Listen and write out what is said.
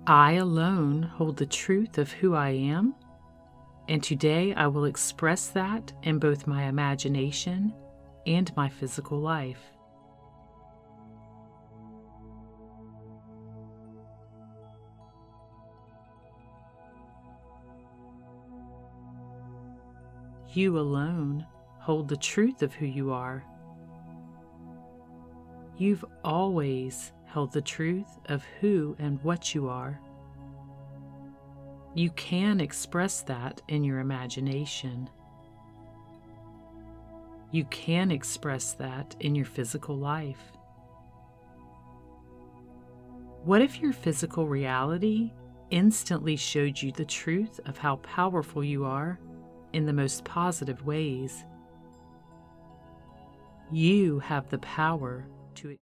I alone hold the truth of who I am, and today I will express that in both my imagination and my physical life. You alone hold the truth of who you are. You've always held the truth of who and what you are. You can express that in your imagination. You can express that in your physical life. What if your physical reality instantly showed you the truth of how powerful you are in the most positive ways? You have the power to